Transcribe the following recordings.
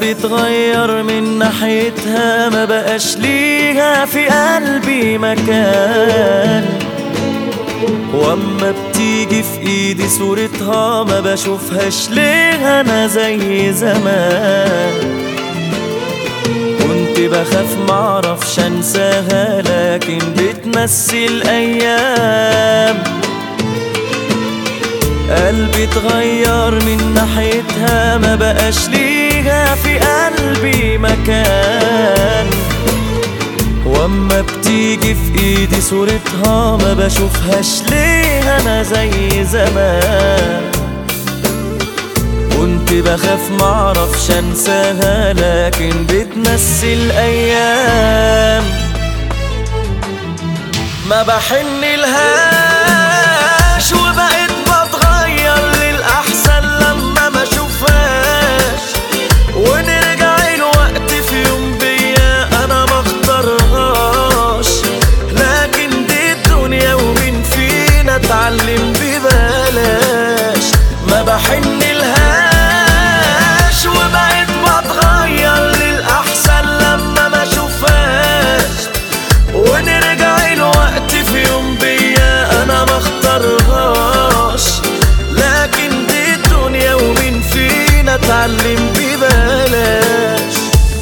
قلبي اتغير من ناحيتها، ما بقاش ليها في قلبي مكان. واما بتيجي في ايدي صورتها ما بشوفهاش ليه انا زي زمان. كنت بخاف معرفش انساها لكن بتمثل ايام. قلبي اتغير من ناحيتها، ما بقاش ليها في قلبي مكان. واما بتيجي في ايدي صورتها ما بشوفهاش ليه انا زي زمان. كنت بخاف معرفش انساها لكن بتمثل ايام. ما بحن لهاش وبقيت بتغير للأحسن لما ما اشوفهاش. ونرجع الوقت في يوم بيا انا ما اختارهاش، لكن دي الدنيا ومين فينا اتعلم ببلاش. ما بحن لهاش وبقيت بتغير للأحسن لما ما اشوفهاش. ونرجع الوقت في يوم بيا انا ما اختارهاش، لكن دي الدنيا ومين فينا اتعلم ببلاش.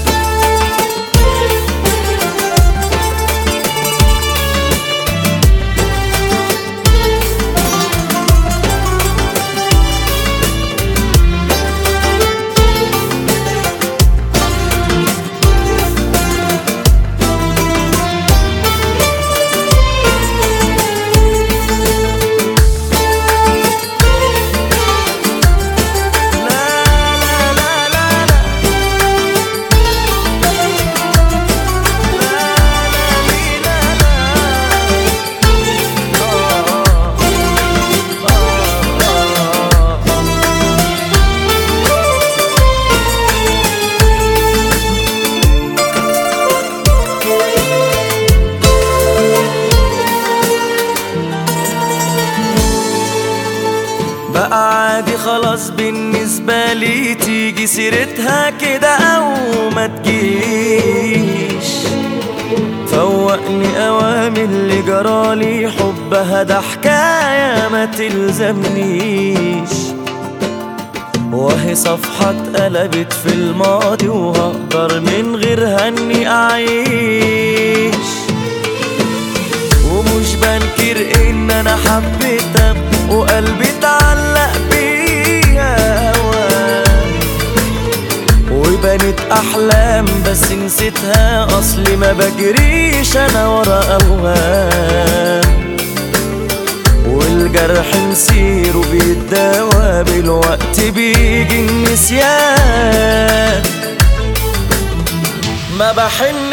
بقى عادي خلاص بالنسبة لي تيجي سيرتها كده أو ما تجيش. فوقني أوامر اللي جرالي، حبها ده حكاية ما تلزمنيش. وهي صفحة اتقلبت في الماضي وهقدر من غيرها اني أعيش. ومش بنكر ان انا حبيتها وقلبي اتعلق بيها هواك. وبنت احلام بس نسيتها، اصلي ما بجريش انا ورا اوهام. والجرح نسيره بيتداوى بالوقت بيجي النسيان. ما بحن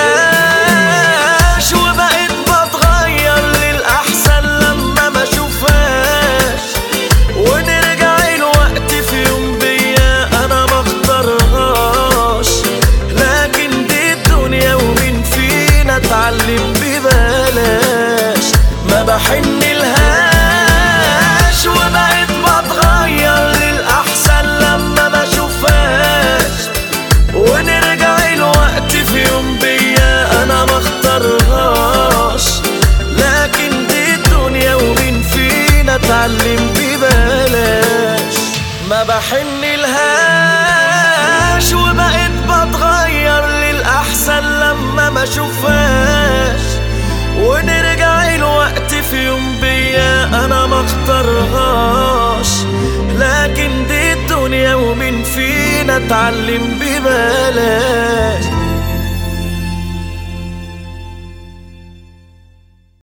لهاش وبقيت بتغير للأحسن لما ما اشوفهاش. ونرجع الوقت في يوم بيا انا ما اختارهاش، لكن دي الدنيا ومين فينا اتعلم ببلاش. ما بحن لهاش وبقيت بتغير للأحسن لما ما اشوفهاش. ونرجع الوقت في يوم بيا انا ما اختارهاش، لكن دي الدنيا ومين فينا اتعلم ببلاش. ما بحن لهاش وبقيت بتغير للأحسن لما ما اشوفهاش. ونرجع الوقت في يوم بيا انا ما اختارهاش، لكن دي الدنيا ومين فينا اتعلم ببلاش.